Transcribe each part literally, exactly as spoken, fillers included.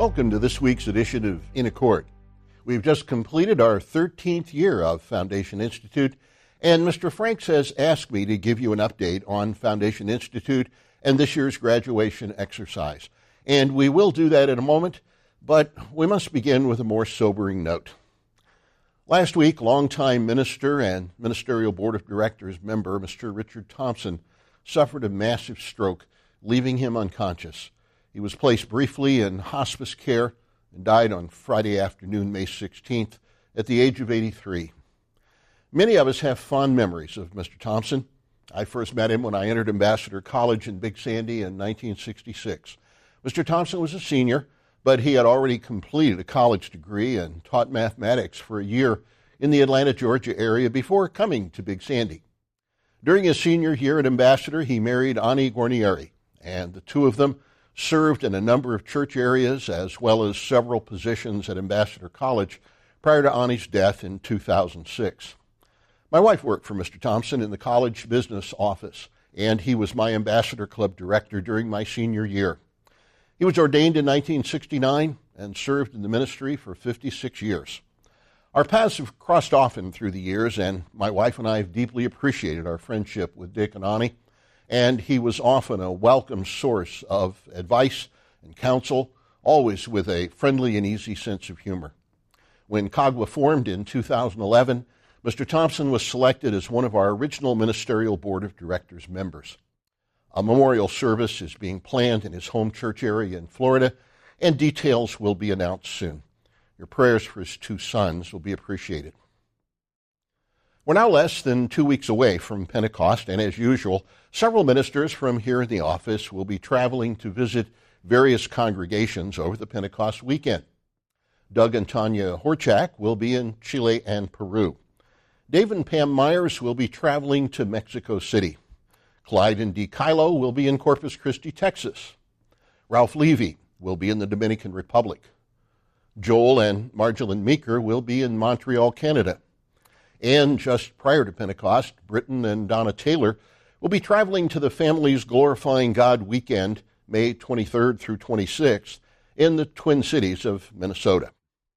Welcome to this week's edition of In Accord. We've just completed our thirteenth year of Foundation Institute, and Mister Franks has asked me to give you an update on Foundation Institute and this year's graduation exercise. And we will do that in a moment, but we must begin with a more sobering note. Last week, longtime minister and Ministerial Board of Directors member Mister Richard Thompson suffered a massive stroke, leaving him unconscious. He was placed briefly in hospice care and died on Friday afternoon, May sixteenth, at the age of eighty-three. Many of us have fond memories of Mister Thompson. I first met him when I entered Ambassador College in Big Sandy in nineteen sixty-six. Mister Thompson was a senior, but he had already completed a college degree and taught mathematics for a year in the Atlanta, Georgia area before coming to Big Sandy. During his senior year at Ambassador, he married Ani Guarnieri, and the two of them served in a number of church areas as well as several positions at Ambassador College prior to Ani's death in two thousand six. My wife worked for Mister Thompson in the college business office, and he was my Ambassador Club director during my senior year. He was ordained in nineteen sixty-nine and served in the ministry for fifty-six years. Our paths have crossed often through the years, and my wife and I have deeply appreciated our friendship with Dick and Ani, and he was often a welcome source of advice and counsel, always with a friendly and easy sense of humor. When C A G W A formed in two thousand eleven, Mister Thompson was selected as one of our original Ministerial Board of Directors members. A memorial service is being planned in his home church area in Florida, and details will be announced soon. Your prayers for his two sons will be appreciated. We're now less than two weeks away from Pentecost, and as usual, several ministers from here in the office will be traveling to visit various congregations over the Pentecost weekend. Doug and Tanya Horchak will be in Chile and Peru. Dave and Pam Myers will be traveling to Mexico City. Clyde and Dee Kylo will be in Corpus Christi, Texas. Ralph Levy will be in the Dominican Republic. Joel and Marjolyn Meeker will be in Montreal, Canada. And just prior to Pentecost, Britton and Donna Taylor will be traveling to the Families Glorifying God weekend, May twenty-third through twenty-sixth, in the Twin Cities of Minnesota.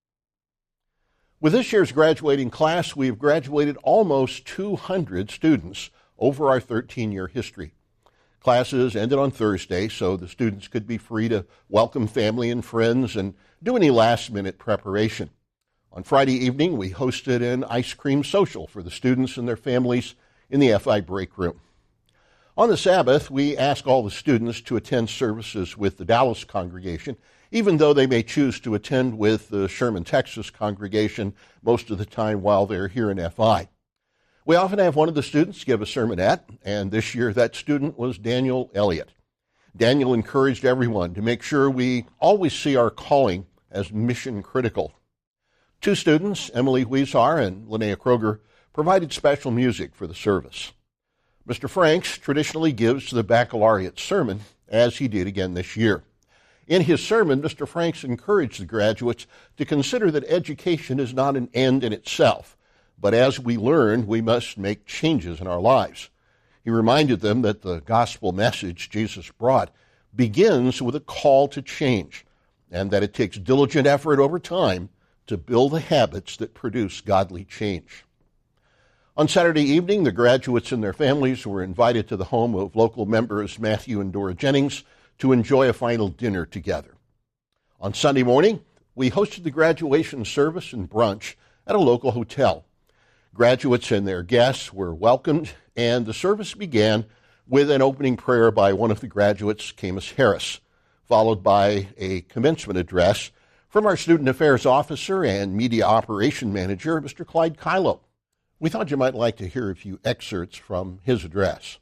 With this year's graduating class, we've graduated almost two hundred students over our thirteen-year history. Classes ended on Thursday, so the students could be free to welcome family and friends and do any last-minute preparation. On Friday evening, we hosted an ice cream social for the students and their families in the F I break room. On the Sabbath, we ask all the students to attend services with the Dallas congregation, even though they may choose to attend with the Sherman, Texas congregation most of the time while they're here in F I. We often have one of the students give a sermonette, and this year that student was Daniel Elliott. Daniel encouraged everyone to make sure we always see our calling as mission critical. Two students, Emily Huizar and Linnea Kroger, provided special music for the service. Mister Franks traditionally gives the baccalaureate sermon, as he did again this year. In his sermon, Mister Franks encouraged the graduates to consider that education is not an end in itself, but as we learn, we must make changes in our lives. He reminded them that the gospel message Jesus brought begins with a call to change, and that it takes diligent effort over time to build the habits that produce godly change. On Saturday evening, the graduates and their families were invited to the home of local members Matthew and Dora Jennings to enjoy a final dinner together. On Sunday morning, we hosted the graduation service and brunch at a local hotel. Graduates and their guests were welcomed, and the service began with an opening prayer by one of the graduates, Camus Harris, followed by a commencement address from our Student Affairs Officer and Media Operation Manager, Mister Clyde Kylo. We thought you might like to hear a few excerpts from his address.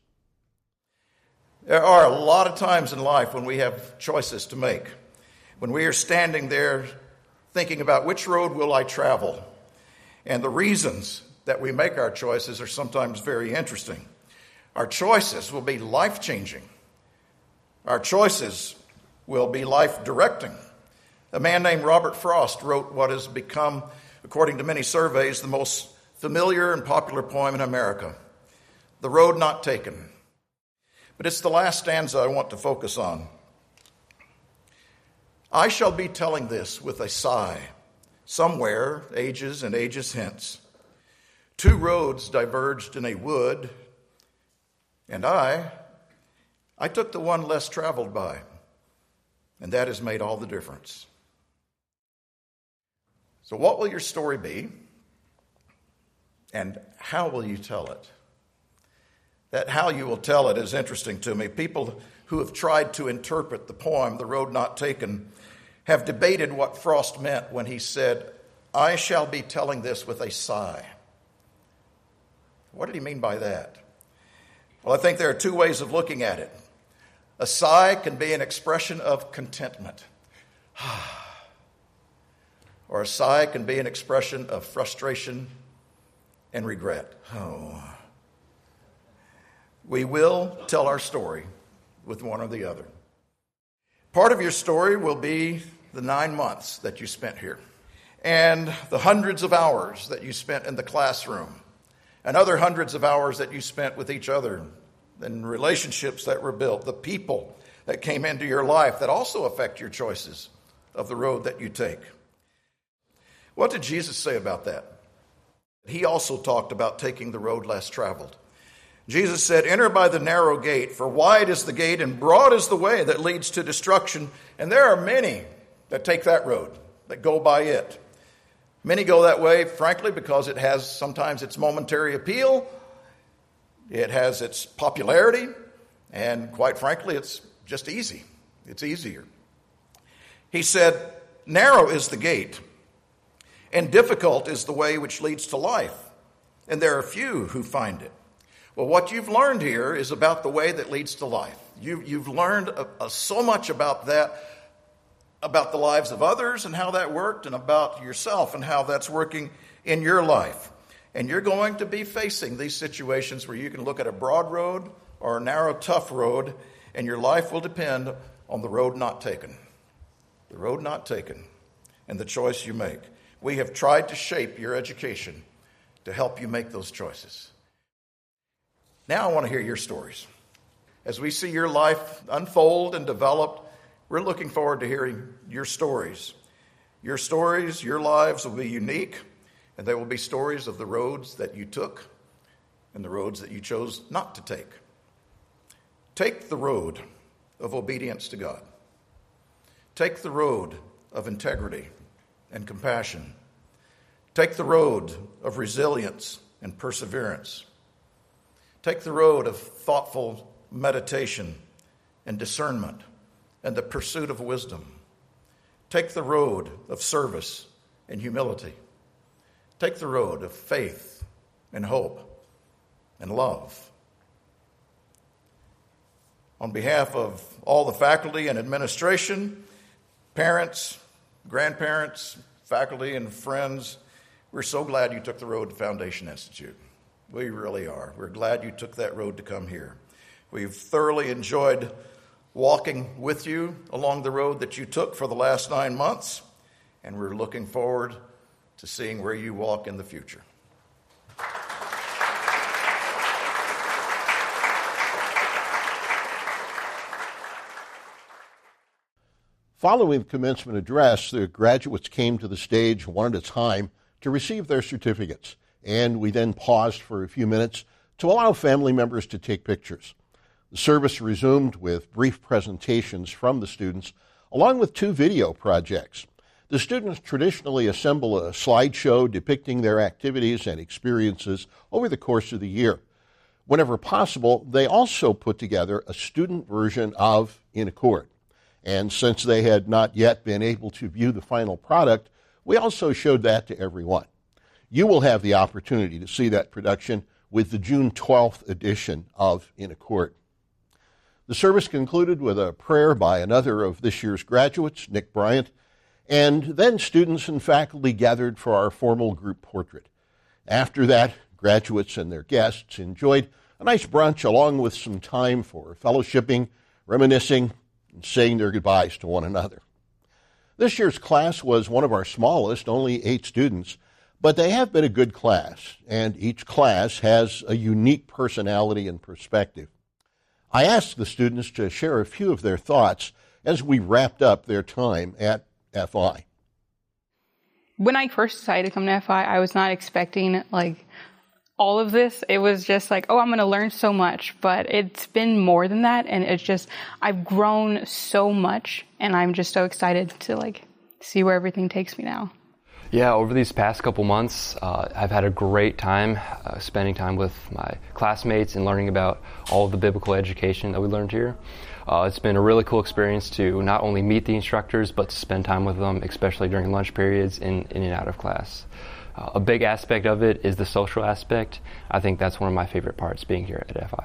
There are a lot of times in life when we have choices to make, when we are standing there thinking about which road will I travel, and the reasons that we make our choices are sometimes very interesting. Our choices will be life-changing. Our choices will be life-directing. A man named Robert Frost wrote what has become, according to many surveys, the most familiar and popular poem in America, The Road Not Taken. But it's the last stanza I want to focus on. I shall be telling this with a sigh, somewhere, ages and ages hence. Two roads diverged in a wood, and I, I took the one less traveled by, and that has made all the difference. So what will your story be, and how will you tell it? That how you will tell it is interesting to me. People who have tried to interpret the poem, The Road Not Taken, have debated what Frost meant when he said, I shall be telling this with a sigh. What did he mean by that? Well, I think there are two ways of looking at it. A sigh can be an expression of contentment. Or a sigh can be an expression of frustration and regret. Oh. We will tell our story with one or the other. Part of your story will be the nine months that you spent here and the hundreds of hours that you spent in the classroom and other hundreds of hours that you spent with each other and relationships that were built, the people that came into your life that also affect your choices of the road that you take. What did Jesus say about that? He also talked about taking the road less traveled. Jesus said, enter by the narrow gate, for wide is the gate and broad is the way that leads to destruction. And there are many that take that road, that go by it. Many go that way, frankly, because it has sometimes its momentary appeal. It has its popularity. And quite frankly, it's just easy. It's easier. He said, narrow is the gate, and difficult is the way which leads to life. And there are few who find it. Well, what you've learned here is about the way that leads to life. You, you've learned a, a, so much about that, about the lives of others and how that worked, and about yourself and how that's working in your life. And you're going to be facing these situations where you can look at a broad road or a narrow, tough road, and your life will depend on the road not taken. The road not taken and the choice you make. We have tried to shape your education to help you make those choices. Now I want to hear your stories. As we see your life unfold and develop, we're looking forward to hearing your stories. Your stories, your lives will be unique, and they will be stories of the roads that you took and the roads that you chose not to take. Take the road of obedience to God. Take the road of integrity and compassion. Take the road of resilience and perseverance. Take the road of thoughtful meditation and discernment and the pursuit of wisdom. Take the road of service and humility. Take the road of faith and hope and love. On behalf of all the faculty and administration, parents, grandparents, faculty, and friends, we're so glad you took the road to Foundation Institute. We really are. We're glad you took that road to come here. We've thoroughly enjoyed walking with you along the road that you took for the last nine months, and we're looking forward to seeing where you walk in the future. Following the commencement address, the graduates came to the stage one at a time to receive their certificates, and we then paused for a few minutes to allow family members to take pictures. The service resumed with brief presentations from the students, along with two video projects. The students traditionally assemble a slideshow depicting their activities and experiences over the course of the year. Whenever possible, they also put together a student version of In Accord. And since they had not yet been able to view the final product, we also showed that to everyone. You will have the opportunity to see that production with the June twelfth edition of In Accord. The service concluded with a prayer by another of this year's graduates, Nick Bryant, and then students and faculty gathered for our formal group portrait. After that, graduates and their guests enjoyed a nice brunch along with some time for fellowshipping, reminiscing, and saying their goodbyes to one another. This year's class was one of our smallest, only eight students, but they have been a good class, and each class has a unique personality and perspective. I asked the students to share a few of their thoughts as we wrapped up their time at F I. When I first decided to come to F I, I was not expecting like all of this. It was just like, oh, I'm going to learn so much, but it's been more than that. And it's just, I've grown so much, and I'm just so excited to like see where everything takes me now. Yeah, over these past couple months, uh, I've had a great time uh, spending time with my classmates and learning about all of the biblical education that we learned here. Uh, it's been a really cool experience to not only meet the instructors, but to spend time with them, especially during lunch periods in, in and out of class. Uh, a big aspect of it is the social aspect. I think that's one of my favorite parts being here at F I.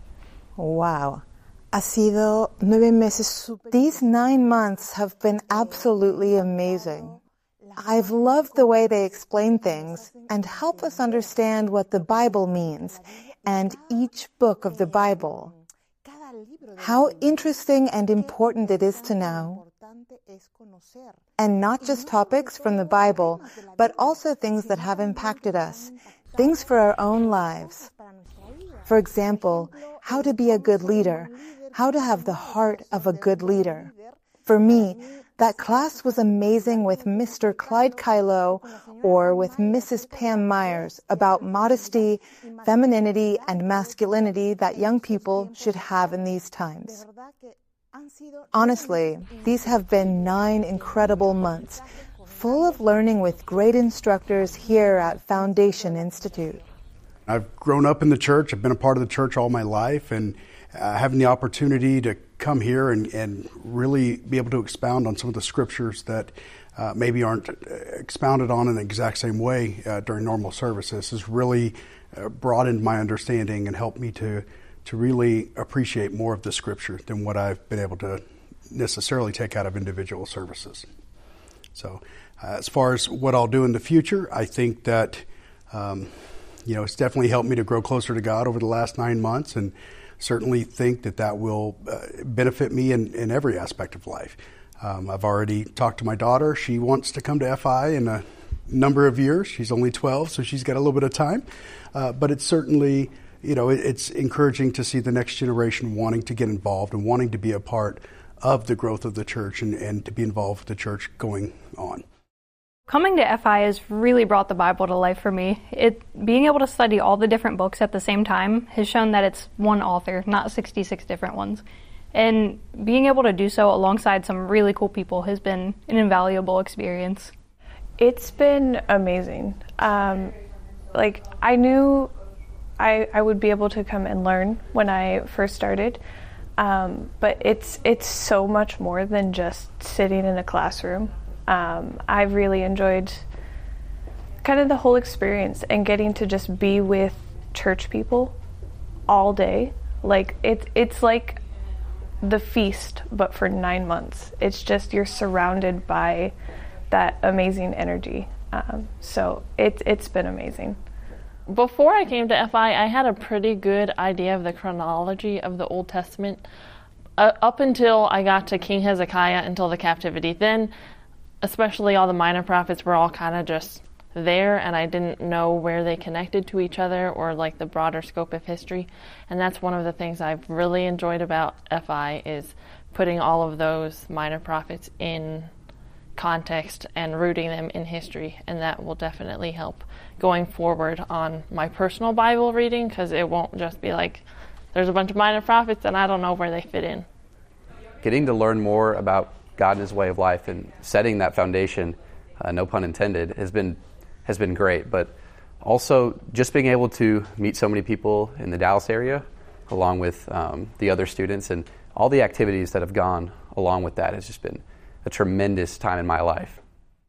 Wow. Ha sido nueve meses super. These nine months have been absolutely amazing. I've loved the way they explain things and help us understand what the Bible means and each book of the Bible. How interesting and important it is to know. And not just topics from the Bible, but also things that have impacted us, things for our own lives. For example, how to be a good leader, how to have the heart of a good leader. For me, that class was amazing with Mister Clyde Kylo or with Missus Pam Myers about modesty, femininity, and masculinity that young people should have in these times. Honestly, these have been nine incredible months, full of learning with great instructors here at Foundation Institute. I've grown up in the church. I've been a part of the church all my life, and uh, having the opportunity to come here and, and really be able to expound on some of the scriptures that uh, maybe aren't expounded on in the exact same way uh, during normal services has really uh, broadened my understanding and helped me to to really appreciate more of the scripture than what I've been able to necessarily take out of individual services. So uh, as far as what I'll do in the future, I think that um, you know, it's definitely helped me to grow closer to God over the last nine months, and certainly think that that will uh, benefit me in, in every aspect of life. Um, I've already talked to my daughter. She wants to come to F I in a number of years. She's only twelve, so she's got a little bit of time. Uh, but it's certainly, you know, it, it's encouraging to see the next generation wanting to get involved and wanting to be a part of the growth of the church and, and to be involved with the church going on. Coming to F I has really brought the Bible to life for me. It being able to study all the different books at the same time has shown that it's one author, not sixty-six different ones. And being able to do so alongside some really cool people has been an invaluable experience. It's been amazing. Um, like, I knew I, I would be able to come and learn when I first started, um, but it's it's so much more than just sitting in a classroom. Um, I've really enjoyed kind of the whole experience and getting to just be with church people all day. Like, it, it's like the feast, but for nine months. It's just, you're surrounded by that amazing energy. Um, so it, it's been amazing. Before I came to F I, I had a pretty good idea of the chronology of the Old Testament uh, up until I got to King Hezekiah, until the captivity. Then, especially all the minor prophets were all kind of just there, and I didn't know where they connected to each other or like the broader scope of history. And that's one of the things I've really enjoyed about F I, is putting all of those minor prophets in context and rooting them in history, and that will definitely help going forward on my personal Bible reading, because it won't just be like there's a bunch of minor prophets and I don't know where they fit in. Getting to learn more about God and His way of life and setting that foundation, uh, no pun intended, has been has been great. But also just being able to meet so many people in the Dallas area, along with um, the other students, and all the activities that have gone along with that has just been a tremendous time in my life.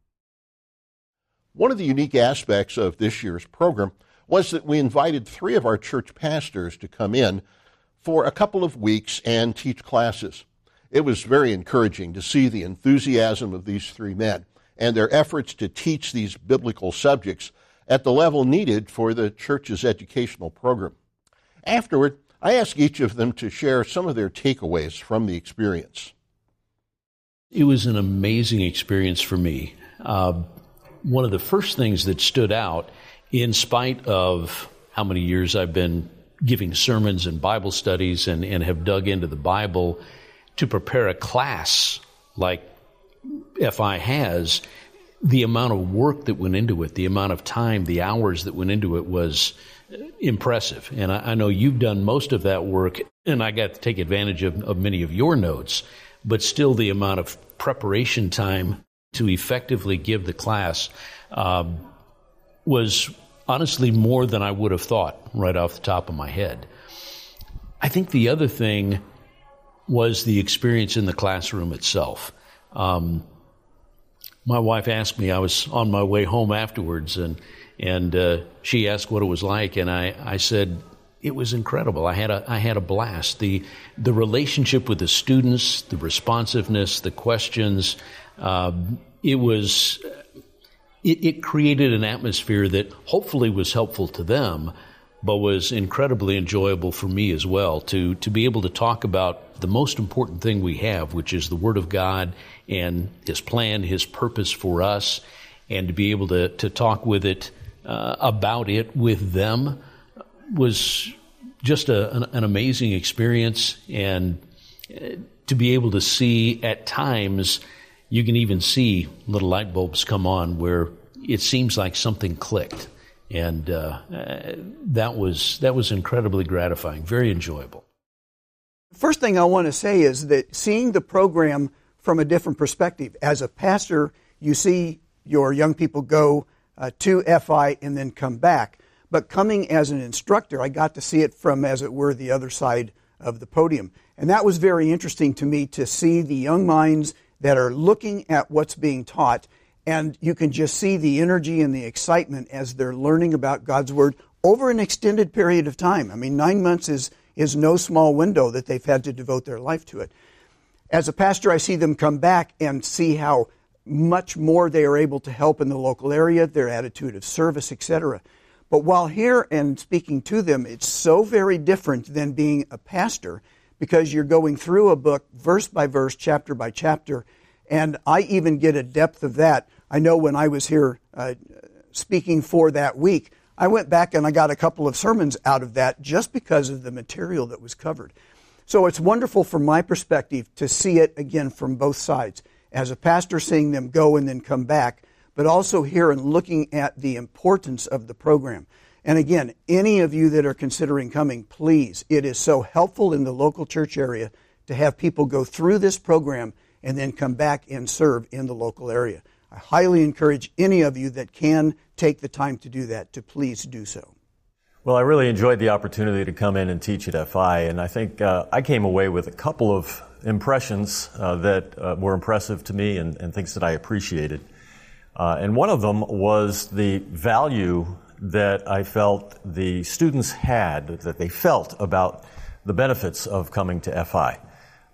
One of the unique aspects of this year's program was that we invited three of our church pastors to come in for a couple of weeks and teach classes. It was very encouraging to see the enthusiasm of these three men and their efforts to teach these biblical subjects at the level needed for the church's educational program. Afterward, I asked each of them to share some of their takeaways from the experience. It was an amazing experience for me. Uh, one of the first things that stood out, in spite of how many years I've been giving sermons and Bible studies and, and have dug into the Bible, to prepare a class like F I has, the amount of work that went into it, the amount of time, the hours that went into it was impressive. And I, I know you've done most of that work, and I got to take advantage of, of many of your notes, but still the amount of preparation time to effectively give the class um, was honestly more than I would have thought right off the top of my head. I think the other thing was the experience in the classroom itself. Um, my wife asked me, I was on my way home afterwards, and and uh, she asked what it was like, and I, I said, it was incredible. I had a I had a blast. The the relationship with the students, the responsiveness, the questions, uh, it was it, it created an atmosphere that hopefully was helpful to them, but was incredibly enjoyable for me as well, to to be able to talk about the most important thing we have, which is the Word of God and His plan, His purpose for us, and to be able to, to talk with it, uh, about it with them was just a, an, an amazing experience. And to be able to see at times, you can even see little light bulbs come on where it seems like something clicked. And uh, uh, that was that was incredibly gratifying, very enjoyable. First thing I want to say is that seeing the program from a different perspective. As a pastor, you see your young people go uh, to F I and then come back. But coming as an instructor, I got to see it from, as it were, the other side of the podium. And that was very interesting to me, to see the young minds that are looking at what's being taught. And you can just see the energy and the excitement as they're learning about God's Word over an extended period of time. I mean, nine months is, is no small window that they've had to devote their life to it. As a pastor, I see them come back and see how much more they are able to help in the local area, their attitude of service, et cetera. But while here and speaking to them, it's so very different than being a pastor, because you're going through a book verse by verse, chapter by chapter, and I even get a depth of that. I know when I was here uh, speaking for that week, I went back and I got a couple of sermons out of that just because of the material that was covered. So it's wonderful from my perspective to see it again from both sides. As a pastor, seeing them go and then come back, but also here and looking at the importance of the program. And again, any of you that are considering coming, please, it is so helpful in the local church area to have people go through this program and then come back and serve in the local area. I highly encourage any of you that can take the time to do that to please do so. Well, I really enjoyed the opportunity to come in and teach at F I, and I think uh, I came away with a couple of impressions uh, that uh, were impressive to me and, and things that I appreciated. Uh, and one of them was the value that I felt the students had, that they felt about the benefits of coming to F I.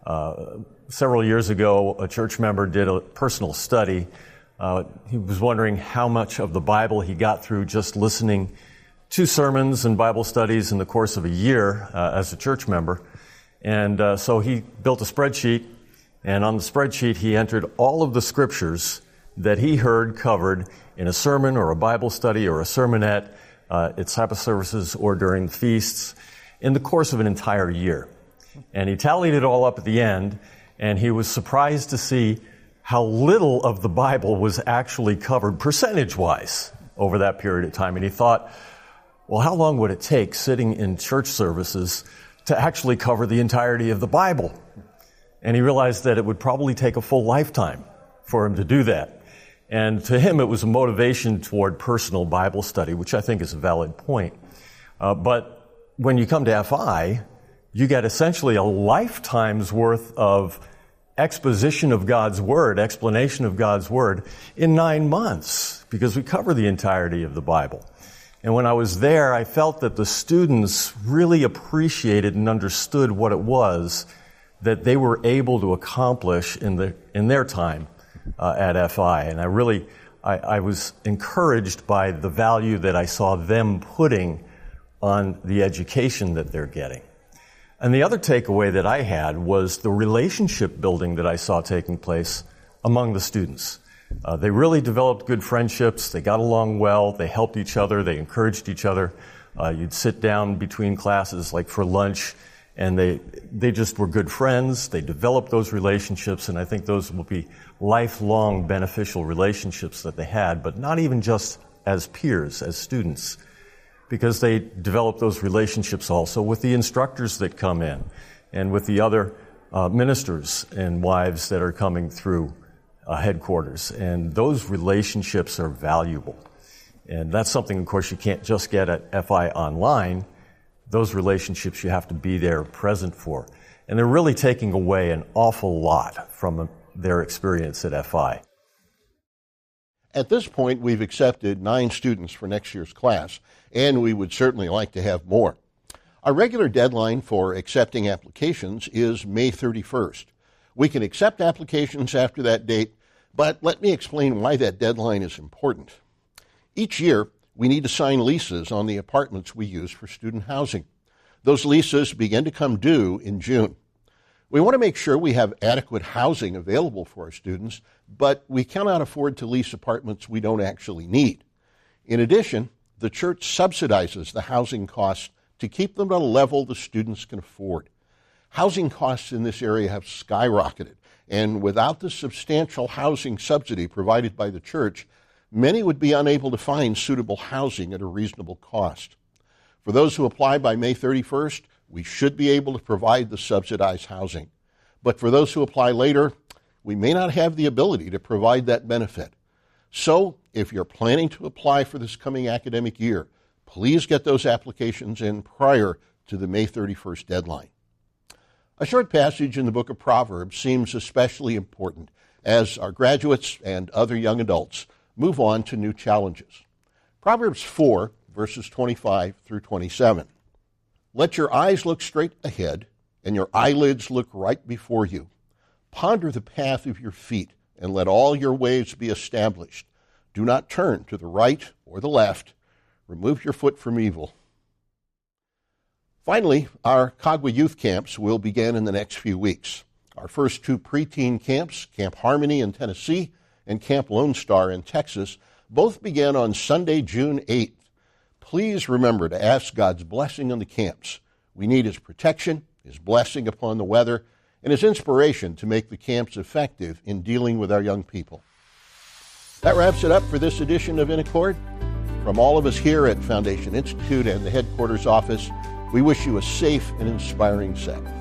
Uh, several years ago, a church member did a personal study. Uh, he was wondering how much of the Bible he got through just listening to sermons and Bible studies in the course of a year uh, as a church member. And uh, so he built a spreadsheet, and on the spreadsheet he entered all of the scriptures that he heard covered in a sermon or a Bible study or a sermonette, uh, at Sabbath services or during the feasts, in the course of an entire year. And he tallied it all up at the end, and he was surprised to see how little of the Bible was actually covered percentage-wise over that period of time. And he thought, well, how long would it take sitting in church services to actually cover the entirety of the Bible? And he realized that it would probably take a full lifetime for him to do that. And to him, it was a motivation toward personal Bible study, which I think is a valid point. Uh, but when you come to F I, you get essentially a lifetime's worth of exposition of God's Word, explanation of God's Word in nine months, because we cover the entirety of the Bible. And when I was there, I felt that the students really appreciated and understood what it was that they were able to accomplish in the in their time uh, at F I. And I really, I, I was encouraged by the value that I saw them putting on the education that they're getting. And the other takeaway that I had was the relationship building that I saw taking place among the students. Uh, they really developed good friendships. They got along well. They helped each other. They encouraged each other. Uh, you'd sit down between classes, like for lunch, And they they just were good friends. They developed those relationships, and I think those will be lifelong beneficial relationships that they had, but not even just as peers, as students, because they developed those relationships also with the instructors that come in and with the other uh, ministers and wives that are coming through uh, headquarters. And those relationships are valuable. And that's something, of course, you can't just get at F I online. Those relationships you have to be there present for. And they're really taking away an awful lot from their experience at F I. At this point, we've accepted nine students for next year's class, and we would certainly like to have more. Our regular deadline for accepting applications is May thirty-first. We can accept applications after that date, but let me explain why that deadline is important. Each year, we need to sign leases on the apartments we use for student housing. Those leases begin to come due in June. We want to make sure we have adequate housing available for our students, but we cannot afford to lease apartments we don't actually need. In addition, the church subsidizes the housing costs to keep them at a level the students can afford. Housing costs in this area have skyrocketed, and without the substantial housing subsidy provided by the church, many would be unable to find suitable housing at a reasonable cost. For those who apply by May thirty-first, we should be able to provide the subsidized housing. But for those who apply later, we may not have the ability to provide that benefit. So, if you're planning to apply for this coming academic year, please get those applications in prior to the May thirty-first deadline. A short passage in the book of Proverbs seems especially important as our graduates and other young adults move on to new challenges. Proverbs four, verses twenty-five through twenty-seven. Let your eyes look straight ahead, and your eyelids look right before you. Ponder the path of your feet, and let all your ways be established. Do not turn to the right or the left. Remove your foot from evil. Finally, our Kagwa youth camps will begin in the next few weeks. Our first two preteen camps, Camp Harmony in Tennessee and Camp Lone Star in Texas, both began on Sunday, June eighth. Please remember to ask God's blessing on the camps. We need His protection, His blessing upon the weather, and His inspiration to make the camps effective in dealing with our young people. That wraps it up for this edition of In Accord. From all of us here at Foundation Institute and the headquarters office, we wish you a safe and inspiring set.